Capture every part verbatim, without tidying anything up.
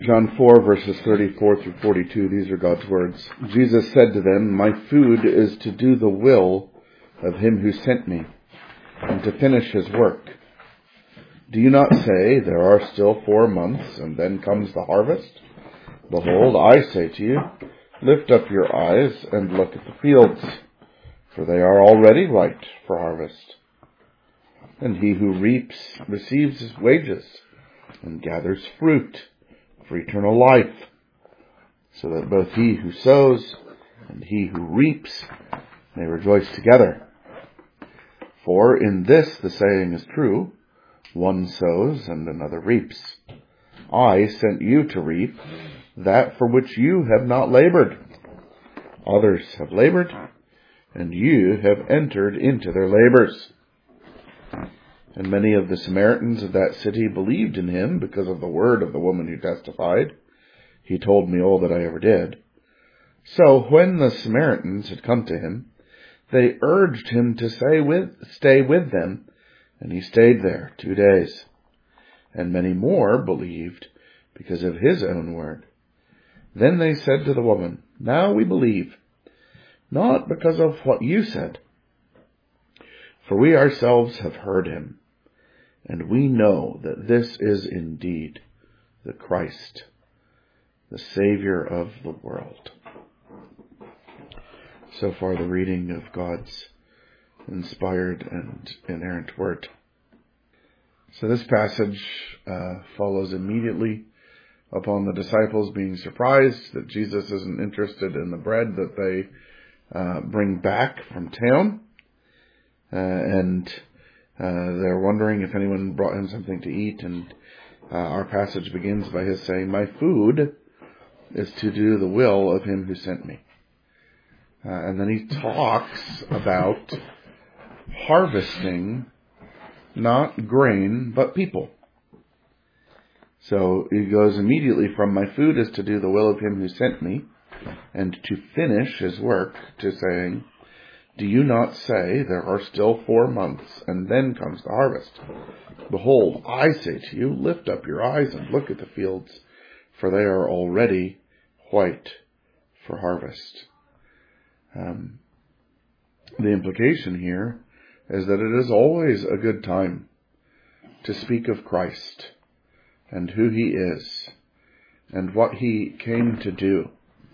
John four, verses thirty-four through forty-two, these are God's words. Jesus said to them, "My food is to do the will of him who sent me, and to finish his work. Do you not say, there are still four months, and then comes the harvest? Behold, I say to you, lift up your eyes and look at the fields, for they are already ripe for harvest. And he who reaps receives his wages, and gathers fruit for eternal life, so that both he who sows and he who reaps may rejoice together. For in this the saying is true, one sows and another reaps. I sent you to reap that for which you have not labored. Others have labored, and you have entered into their labors." And many of the Samaritans of that city believed in him because of the word of the woman who testified, "He told me all that I ever did." So when the Samaritans had come to him, they urged him to stay with, stay with them, and he stayed there two days. And many more believed because of his own word. Then they said to the woman, "Now we believe, not because of what you said, for we ourselves have heard him, and we know that this is indeed the Christ, the Savior of the world." So far, the reading of God's inspired and inerrant word. So this passage uh, follows immediately upon the disciples being surprised that Jesus isn't interested in the bread that they uh, bring back from town. Uh, and uh, they're wondering if anyone brought him something to eat. And uh, our passage begins by his saying, "My food is to do the will of him who sent me." Uh, and then he talks about harvesting not grain, but people. So he goes immediately from "my food is to do the will of him who sent me," and to finish his work, to saying, "Do you not say, there are still four months, and then comes the harvest? Behold, I say to you, lift up your eyes and look at the fields, for they are already white for harvest." Um, the implication here is that it is always a good time to speak of Christ and who he is and what he came to do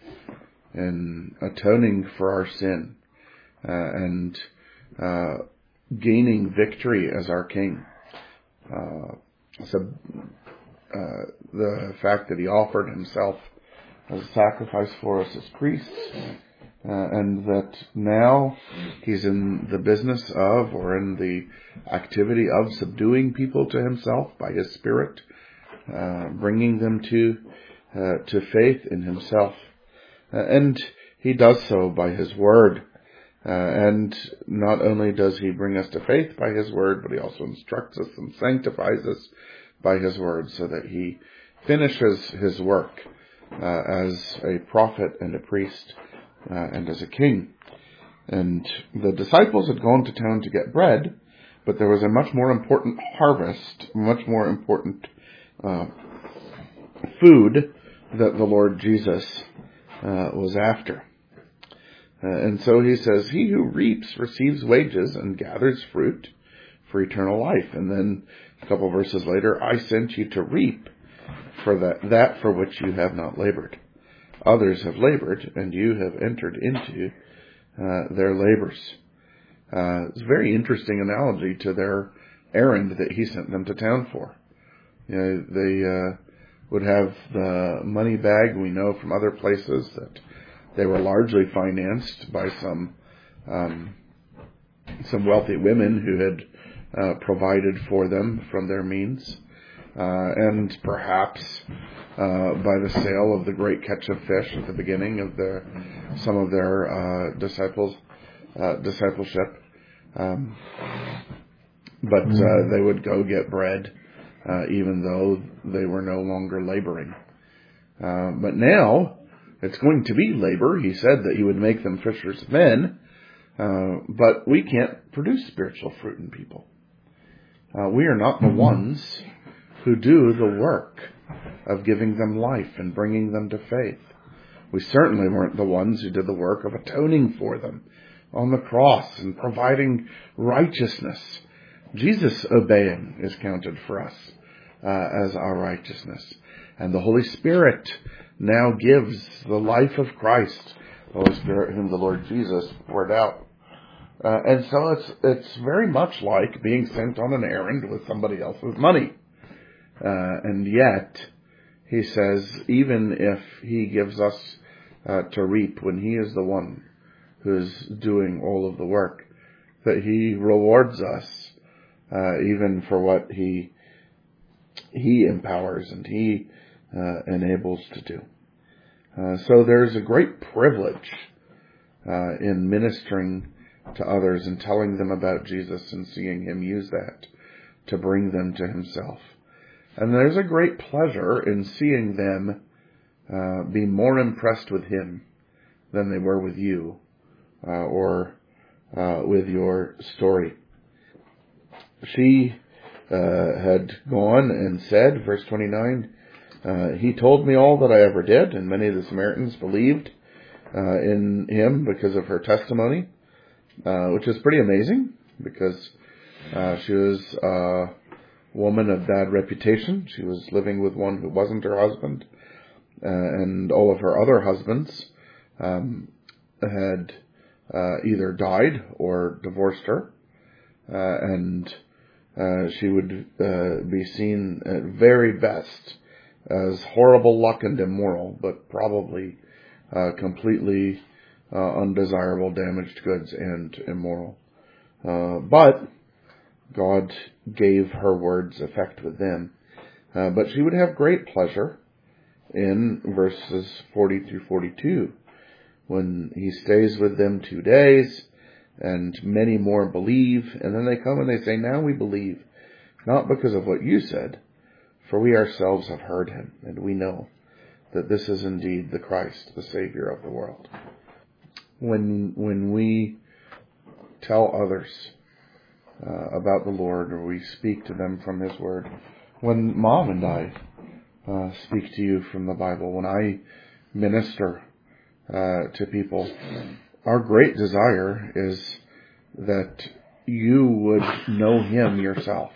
in atoning for our sin uh, and uh, gaining victory as our King. Uh, so uh, the fact that he offered himself as a sacrifice for us as priests, Uh, and that now he's in the business of, or in the activity of, subduing people to himself by his Spirit, uh, bringing them to uh, to faith in himself. Uh, and he does so by his word. Uh, and not only does he bring us to faith by his word, but he also instructs us and sanctifies us by his word, so that he finishes his work uh, as a prophet and a priest, Uh, and as a king. And the disciples had gone to town to get bread, but there was a much more important harvest, much more important uh, food that the Lord Jesus uh, was after. Uh, and so he says, "He who reaps receives wages and gathers fruit for eternal life." And then a couple verses later, "I sent you to reap for that, that for which you have not labored. Others have labored, and you have entered into uh, their labors." Uh, it's a very interesting analogy to their errand that he sent them to town for. You know, they uh, would have the money bag. We know from other places that they were largely financed by some um, some wealthy women who had uh, provided for them from their means. Uh, and perhaps uh, by the sale of the great catch of fish at the beginning of the some of their uh, disciples uh, discipleship, um, but uh, they would go get bread uh, even though they were no longer laboring. Uh, but now it's going to be labor. He said that he would make them fishers of men, uh, but we can't produce spiritual fruit in people. Uh, we are not the ones who do the work of giving them life and bringing them to faith. We certainly weren't the ones who did the work of atoning for them on the cross and providing righteousness. Jesus obeying is counted for us uh, as our righteousness. And the Holy Spirit now gives the life of Christ, the Holy Spirit whom the Lord Jesus poured out. Uh, and so it's it's very much like being sent on an errand with somebody else's money. Uh, and yet, he says, even if he gives us uh, to reap when he is the one who's doing all of the work, that he rewards us uh, even for what he he empowers and he uh, enables to do. Uh, so there's a great privilege uh, in ministering to others and telling them about Jesus and seeing him use that to bring them to himself. And there's a great pleasure in seeing them uh, be more impressed with him than they were with you uh, or uh, with your story. She uh, had gone and said, verse twenty-nine, uh, he told me all that I ever did, and many of the Samaritans believed uh, in him because of her testimony. Uh, which is pretty amazing because uh, she was a woman of bad reputation. She was living with one who wasn't her husband, uh, and all of her other husbands um, had uh, either died or divorced her, uh, and uh, she would uh, be seen at very best as horrible luck and immoral, but probably uh, completely Uh, undesirable, damaged goods, and immoral. Uh, but God gave her words effect with them. Uh, but she would have great pleasure in verses forty through forty-two, when he stays with them two days, and many more believe, and then they come and they say, now we believe, not because of what you said, for we ourselves have heard him, and we know that this is indeed the Christ, the Savior of the world. When when we tell others uh, about the Lord, or we speak to them from his word, when Mom and I uh, speak to you from the Bible, when I minister uh, to people, our great desire is that you would know him yourself.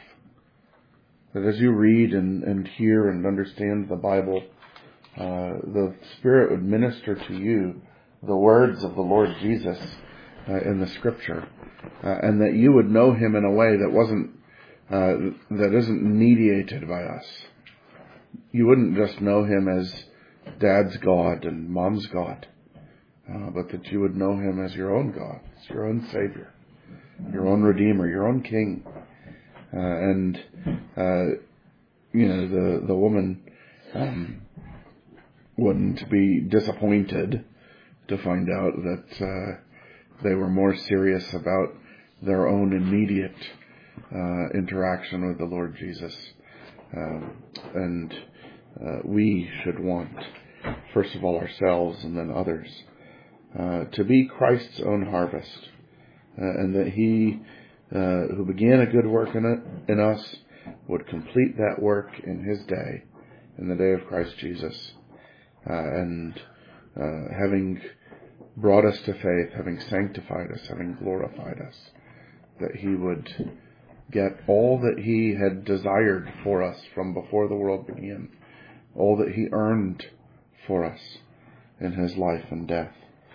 That as you read and, and hear and understand the Bible, uh, the Spirit would minister to you the words of the Lord Jesus uh, in the Scripture, uh, and that you would know him in a way that wasn't, uh, that isn't mediated by us. You wouldn't just know him as Dad's God and Mom's God, uh, but that you would know him as your own God, as your own Savior, your own Redeemer, your own King. Uh, and, uh, you know, the, the woman um, wouldn't be disappointed to find out that uh, they were more serious about their own immediate uh, interaction with the Lord Jesus. Um, and uh, we should want, first of all, ourselves and then others, uh, to be Christ's own harvest. Uh, and that he, uh, who began a good work in, it, in us, would complete that work in his day, in the day of Christ Jesus. Uh, and uh, having brought us to faith, having sanctified us, having glorified us, that he would get all that he had desired for us from before the world began, all that he earned for us in his life and death,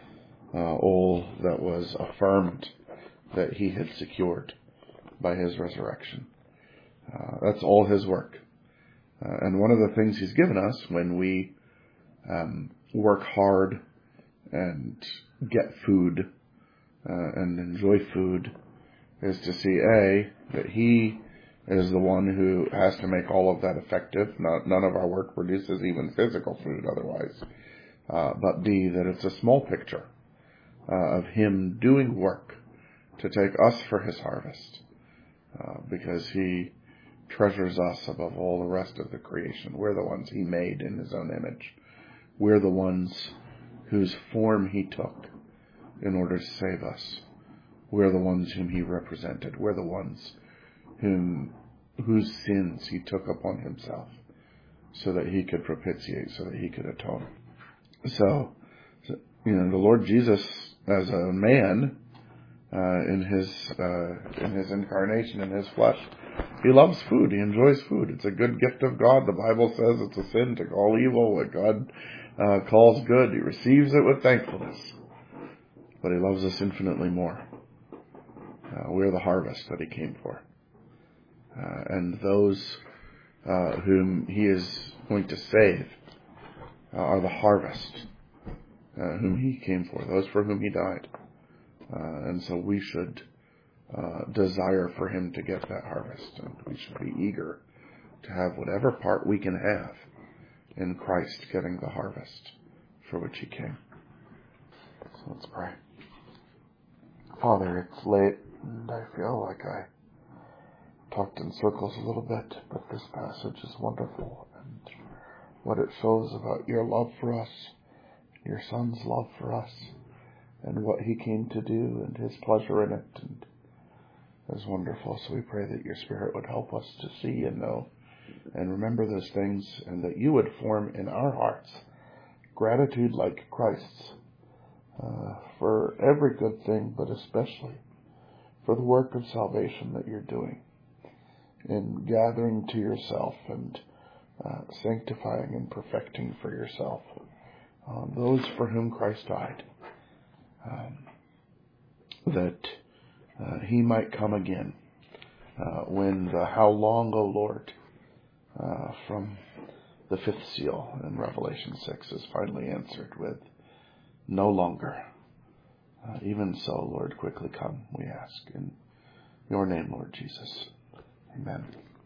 uh, all that was affirmed that he had secured by his resurrection. Uh, that's all his work. Uh, and one of the things he's given us when we um, work hard and get food uh, and enjoy food is to see, A, that he is the one who has to make all of that effective. Not, none of our work produces even physical food otherwise. Uh, but B, that it's a small picture uh, of him doing work to take us for his harvest, uh, because he treasures us above all the rest of the creation. We're the ones he made in his own image. We're the ones whose form he took in order to save us. We're the ones whom he represented. We're the ones whom whose sins he took upon himself, so that he could propitiate, so that he could atone. So, you know, the Lord Jesus, as a man, uh, in his uh, in his incarnation, in his flesh, he loves food. He enjoys food. It's a good gift of God. The Bible says it's a sin to call evil what God uh, calls good. He receives it with thankfulness. But he loves us infinitely more. Uh, we're the harvest that he came for. Uh, and those uh, whom he is going to save uh, are the harvest uh, whom he came for, those for whom he died. Uh, and so we should uh, desire for him to get that harvest. And we should be eager to have whatever part we can have in Christ getting the harvest for which he came. So let's pray. Father, it's late, and I feel like I talked in circles a little bit, but this passage is wonderful, and what it shows about your love for us, your Son's love for us, and what he came to do, and his pleasure in it, and is wonderful. So we pray that your Spirit would help us to see and know and remember those things, and that you would form in our hearts gratitude like Christ's, Uh, for every good thing, but especially for the work of salvation that you're doing in gathering to yourself and uh, sanctifying and perfecting for yourself uh, those for whom Christ died, um, that uh, he might come again uh, when the "How long, O Lord?" uh, from the fifth seal in Revelation six is finally answered with "No longer." Uh, even so, Lord, quickly come, we ask. In your name, Lord Jesus. Amen.